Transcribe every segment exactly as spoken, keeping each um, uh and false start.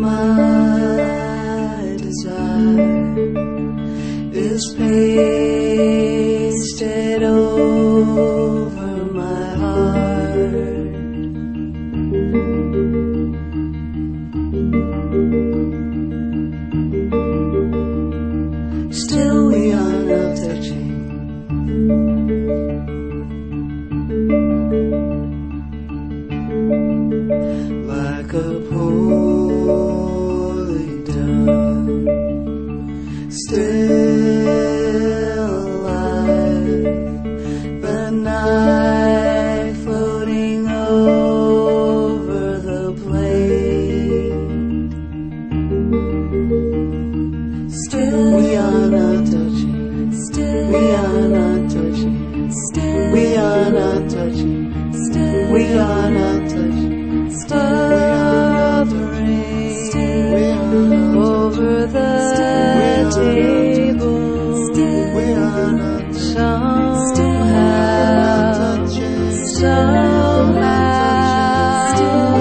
my desire is pasted over my heart. Still we are not touching. Like a poorly done, still alive, the night floating over the plain. Still we are not touching. Still we are not touching. Still we are not touching. Still we are not touching. Hovering over the table, somehow, somehow,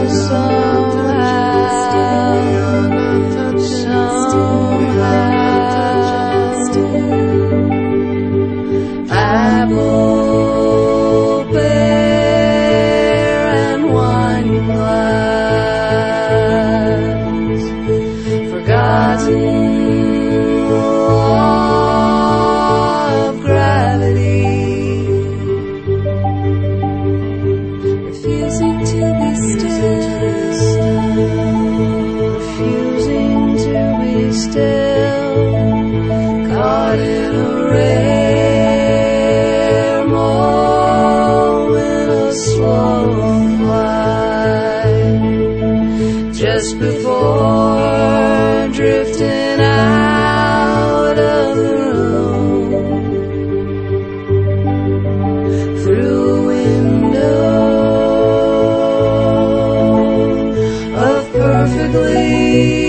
somehow, apple, pear, and wine glass, forgotten law of gravity, refusing to be still, refusing to be still, caught in a rare moment of slow flight, just before drifting out of the room, through a window of perfectly